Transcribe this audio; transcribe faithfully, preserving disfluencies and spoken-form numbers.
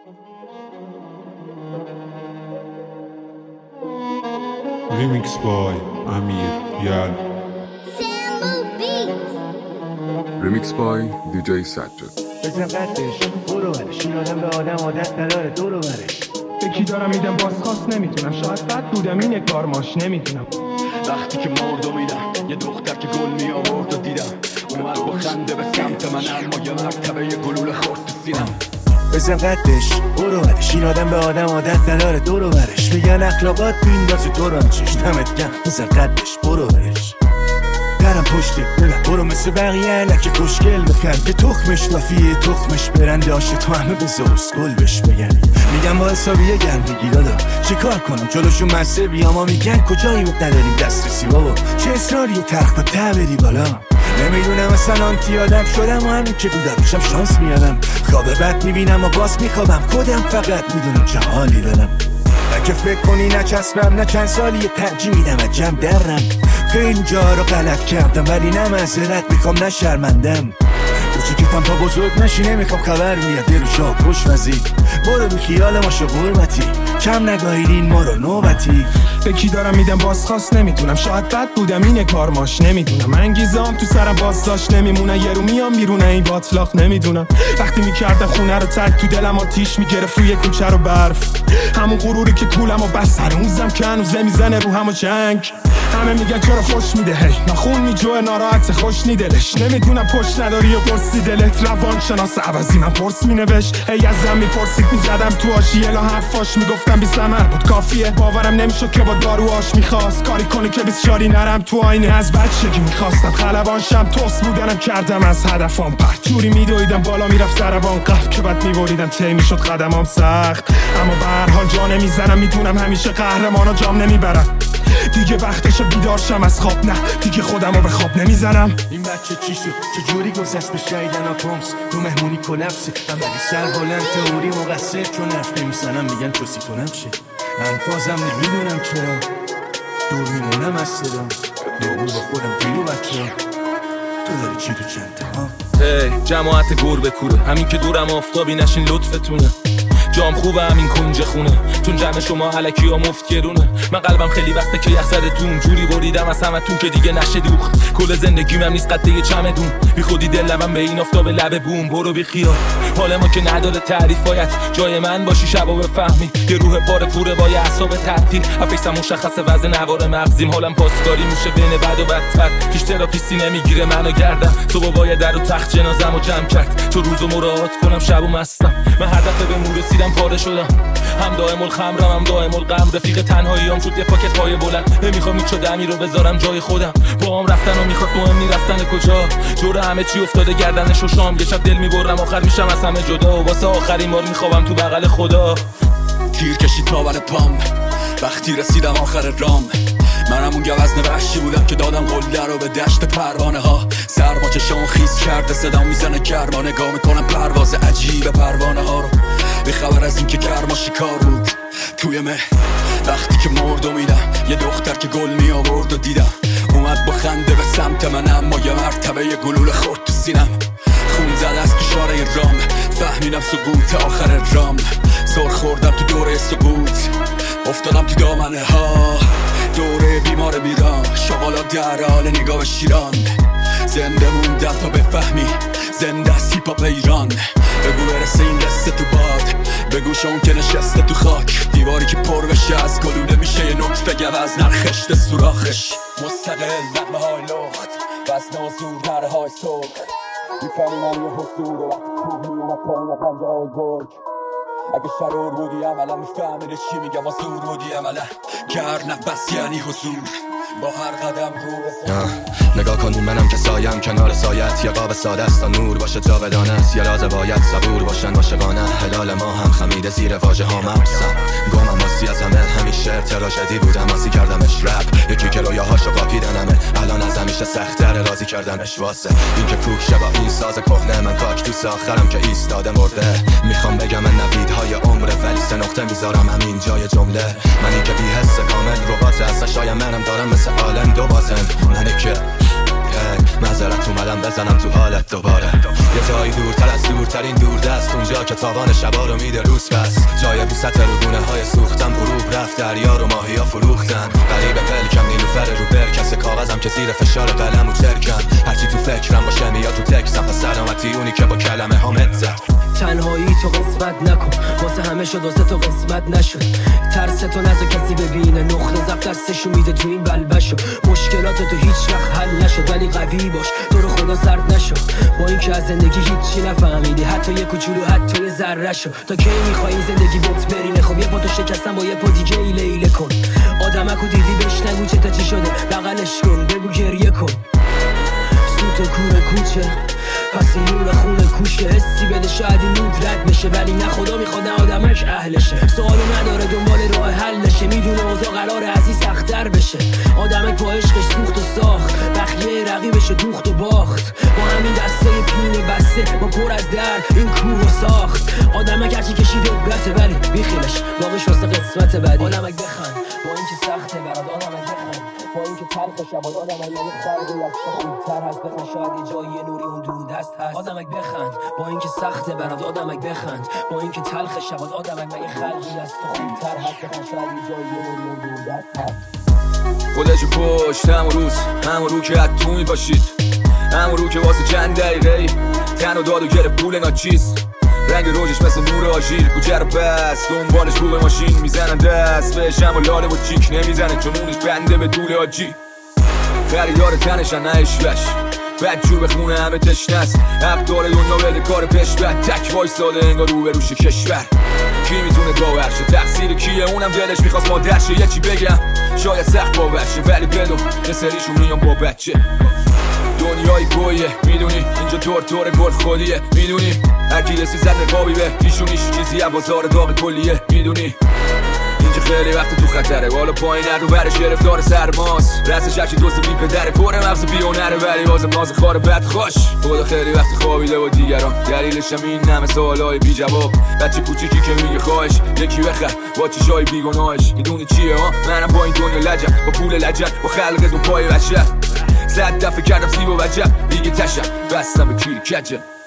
Remix by امیر یل. Remix by دی جی سجاد. بزن قدش برو برش، این آدم به آدم عادت نداره دورو برش. یکی دارم میدم بازخواست نمیتونم، شاید بد بودم این کارماش نمیتونم. وقتی که مردم میدم یه دختر که گل می آورد و دیدم اومد با خنده به سمت من، اما یه مرتبه یه گلوله خورد تو سینم. بزن قدش برو برش، این آدم به آدم عادت نداره دورو برش. میگن اخلاقات بیندازی تو ران چش، دمت گرم بزن قدش برو برش. درم پشت برم برو مثل بقیه علک خوشگل بخن که تخمش لافیه تخمش برنده آشه تو همه به زوز گل بش بگن. میگم با حسابیه گندگی دادا چه کار کنم جلوشون مسه بیام، ما میگن کجایی بود نداریم دسترسی بابا، چه اصراری تخت و ته بری بالا. نمیدونم اصلا آنتی آدم شدم و همین که بودم بشم شانس میادم، خواب بد میبینم و باز میخوابم خودم فقط میدونم چه حالی دارم. نه که فکر کنی نچسبم نه چند سالی ترجیح میدم عجم درم، خیلی جا رو غلط کردم ولی نه معذرت میخوام نه شرمندم. کوچیکتم تا بزرگ نشی نمیخوام خبر میاد دل و شاه خوش وزی. برو بی خیال ما شو قرمتی، کم نگاهیدین ما رو نوبتی. به کی دارم میدم بازخواست نمیتونم، شاید بد بودم این کارماش نمیدونم. انگیزام تو سرم باز داشت نمیمونه، یه رو میام بیرونه این باطلاق نمیدونم. وقتی میکردم خونه رو ترک تو دلم آتیش میگرفت روی کوچه رو برف، همون غروری که کولم و بس هنوزم که هنوزه میزنه رو همو جنگ. همه میگن چرا خوش میده هی نخون میجوه ناراحت خوش نیدلش. نمیدونم پشت نداری و پرسی دلت، روان شناس عوضی من پرس مینوشت. هی ازم میپرسید میزدم تو آشیه لا حرفاش میگفتم بی ثمر بود کافیه. باورم نمیشد که با داروهاش میخواست کاری کنه که بیسیاری نرم تو آینه. از بچگی میخواستم خلبانشم توس بودنم کردم از هدفم پرت، جوری میدویدم بالا میرفت سربان قف که بعد میبریدم تی میشد قدمام سخت. اما به هر حال جا نمیزنم، میدونم همیشه قهرمانا جام نمیبرم. دیگه وقتش بیدار شم از خواب، نه دیگه خودمو به خواب نمیزنم. این بچه چی شد چجوری گذشت به شایدن آپومس تو مهمونی کلپسی، من ولی سر بلند تئوری مقصر چون حرف نمیزنم میگن چوسی تو نمشه. انفازم نمیدونم چرا دور میمونم از صدام، دور با خودم بیرو بچه تو داری چی تو چنده ها. هی جماعت گور به کوره، همین که دورم آفتابی نشین لطفتونه. جام خوبه همین کنج خونه چون جمع شما علکی ها مفت گرونه. من قلبم خیلی وقته که یخ زدتون، جوری بریدم از همتون که دیگه نشه دوخت. کل زندگیم هم نیست قده یه چمدون، بی خودی دلم به این آفتاب لب بوم. برو بی خیال حال ما که نداره تعریف، باید جای من باشی شبا بفهمی. یه روح پاره پوره با یه اعصاب تعطیل، افیسم مشخصه وزن نوار مغزیم. حالم پاسکاری میشه بین بد و بدتر، هیچ تراپیستی نمیگیره منو گردم. صبح باید در و تخت جنازم و جمع کرد، تو روزو مراعات کنم شبو مستم. من هر دفعه به مور رسیدم پاره شدم، هم دائم الخمرم هم دائم الغم. رفیق تنهاییام شد یه پاکت پای بلند، نمیخوام هیچ دمی رو بذارم جای خودم. با هم رفتن و میخواد مهم نی رفتن کجا، جور همه چی افتاده گردنش و شام. یه شب دل میبرم آخر میشم از همه جدا، و واسه آخرین بار میخوابم تو بغل خدا. تیر کشید تاول پام وقتی رسیدم آخر رام، منم اون گوزن وحشی بودم که دادم قله رو به دشت پروانه ها. سرما چشام خیس کرده صدام میزنه گرما، نگاه میکنم پرواز عجیب پروانه ها رو، بی خبر از این که گرما شکار بود توی مه. وقتی که مردم میدم یه دختر که گل می آورد و دیدم اومد با خنده به سمت من، اما یه مرتبه یه گلوله خورد تو سینم. خون زد از تو شاره رام، فهمیدم سقوط آخر رام. سر خوردم تو دوره سقوط، افتادم تو دامنه ها. دوره بیمار بیران، شغالا در حال نگاه شیران. زنده موندم تا بفهمی زنده از هیپ هاپ ایران. بگو برسه این قصه تو باد، بگو شون که نشسته تو خاک. دیواری که پر بشه از گلوله میشه یه نطفه گوز نرخشته سوراخش. مستقل نغمه های لخت وزن و زور نره های سرخ، میفهمی من یه حضور وقتی کوه میومد پایین پنجه های گرگ. اگه شرور بودی عملا میفهمیده چی میگم، و زور بودی عملا گر نفس یعنی حضور. با هر قدم رو به نگاه کن منم که سایم کنار سایت، یه قاب ساده است تا نور باشه جاودانه است. یه لازه باید صبور باشن عاشقانه، هلال ما هم خمیده زیر واژه ها مبسم. گمم واسی از همه همیشه تراژدی بودم واسی کردمش رپ. یکی که رویاهاشو قاپیدنمه الان از همیشه سخت‌تر راضی کردنش واسه این که کوک شه با این ساز کهنه. من کاکتوس آخرم که ایستاده مرده، میخوام بگم من نویدهای عمره ولی سه نقطه میذارم همین جای جمله. من این که بی حس کامل ربات هست، شاید منم دارم مثل آلن دو بازن. منی که معذرت اومدم بزنم تو حالت دوباره. یه جایی دورتر از دورترین دوردست، اونجا که تاوان شبا رو میده روز پس. جای بی سطر رو گونه های سوختن غروب رفت، دریا رو ماهیا فروختن. غریب پلکم نیلوفر رو برکس، کاغذم که زیر فشار قلم و ترکم. هرچی تو فکرم باشه میاد تو تکسم، پس سلامتی اونی که با کلمه ها متزد. تنهایی تو قسمت نکن، واسه همه شد واسه تو قسمت نشد. ترس تو نذار کسی ببینه، نقطه ضعف دستشو میده تو این بلبشو. مشکلات تو هیچ وقت حل نشد ولی قوی باش، تو رو خدا سرد نشو. با اینکه از زندگی هیچی نفهمیدی، حتی یه کوچولو حتی یه ذره شو. تا کی میخوای این زندگی بوت برینه؟ خب یه پا تو شکستن با یه پا دیگه ایله ایله کن. آدمکو دیدی بهش نگو چه تا چی شده، بغلش کن بگو گریه کن. سوت و کوره کوچه پس این نور خونه کوشه، حسی بده شاید این نود رد بشه، ولی نه خدا میخواد نه آدمش اهلشه. سوالو نداره دنبال راه حلشه، میدونه اوضاع قراره از این سخت‌تر بشه. آدمک با عشقش سوخت و ساخت، بخیه رقیبش دوخت و باخت. با همین دسته پینه بسته با پر از درد این کوه و ساخت. آدمک هرچی کشید عبرته ولی بیخیلش باقیش واسه قسمت بعدی. آدمک بخند با اینکه سخته برات، آدمک بخند با اینکه تلخ شبای. آدمک یعنی خلقی از تو خوبتر هست، بخند شاید یه جایی یه نوری اون دور دست هست. آدمک بخند با اینکه سخته برات، آدمک بخند با اینکه تلخ شبات. آدمک مگه خلقی از تو خوبتر هست، بخند شاید یه جایی یه نوری اون دور دست هست. خودشو پشت همون روز همون رو که حتو می باشید، همون رو که واسه چند دقیقه تن و داد و گرفت پول ناچیز. رنگ روزش مثل نور آژیر، کوچه رو بست دنبالش رو به ماشین میزنن دست بهش، اما لاله و چیک نمیزنه چون اونش بنده به طول آجی. خریدار تنشن نه اشوش، بدجور به خونه همه تشنست. ابدار دنیا بده کار پیش بد، تک وایستاده انگار رو به روش کشور. کی میتونه باور شه تقصیر کیه؟ اونم دلش میخواست مادر شه. یه چی بگم شاید سخت باور شه، ولی بدون یه سریشون میام با بچه. دنیای گویه میدونی، اینجا دور دور گل خودیه میدونی. هرکی رسی زد نقابی به پیشونیش، چیزی هم بازار داغ کلیه میدونی. اینجا خیلی وقت تو خطره، بالا پایین رو برش گرفتار سرماست. رستش هرچی دوست بی پدره، پر مغز بیونره ولی بازم ناز خار بد خوش. خدا خیلی وقت خوابیده و دیگران، دلیلش هم این همه سوالای بی جواب. بچه کوچیکی که میگه خواهش یکی بخر با چشای بیگناهش. میدونی چیه ها؟ منم با این دنیا لجم، با پول لجن، با خلق دو پای بچه. صد دفعه کردم سیب و وجب دیگه تشم، بستم به کیر کجم.